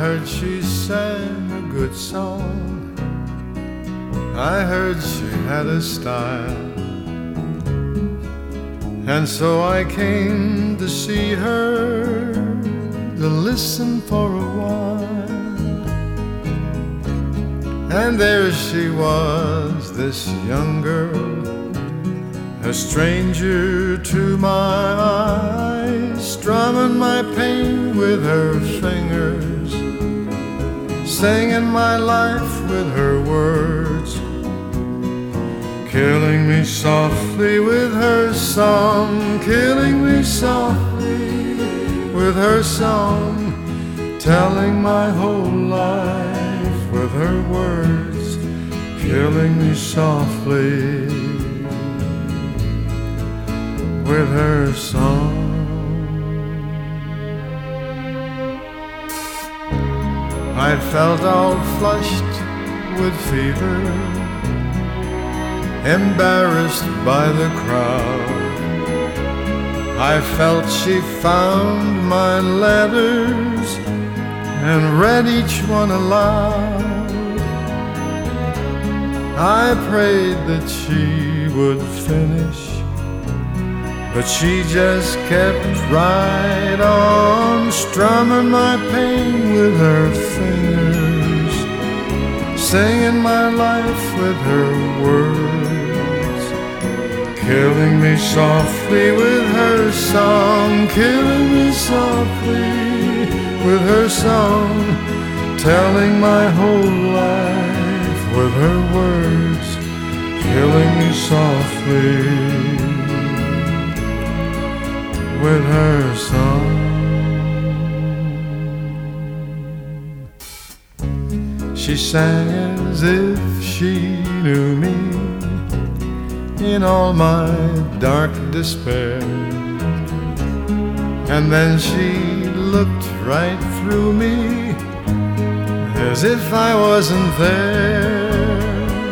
heard she sang a good song. I heard she had a style. And so I came to see her, to listen for a while. And there she was, this young girl, a stranger to my eyes, strumming my pain with her fingers, singing my life with her words, killing me softly with her song, killing me softly with her song, telling my whole life with her words, killing me softly with her song. I felt all flushed with fever, embarrassed by the crowd. I felt she found my letters and read each one aloud. I prayed that she would finish, but she just kept right on, strumming my pain with her fingers, singing my life with her words, killing me softly with her song, killing me softly with her song, telling my whole life with her words, killing me softly with her song. She sang as if she knew me in all my dark despair, and then she looked right through me as if I wasn't there.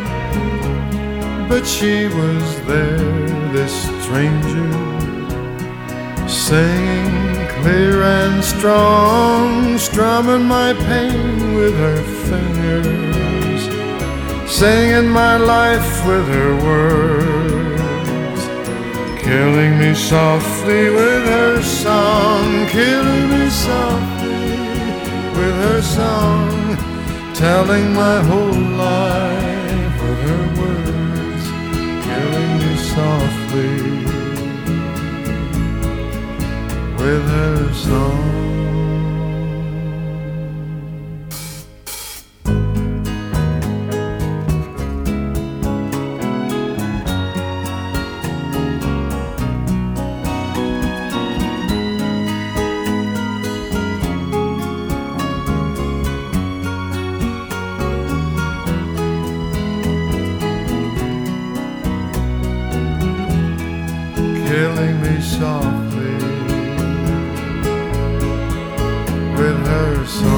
But she was there, this stranger, singing clear and strong, strumming my pain with her fingers, singing my life with her words, killing me softly with her song, killing me softly with her song, telling my whole life with her words, killing me softly with her song. Killing me softly with her song.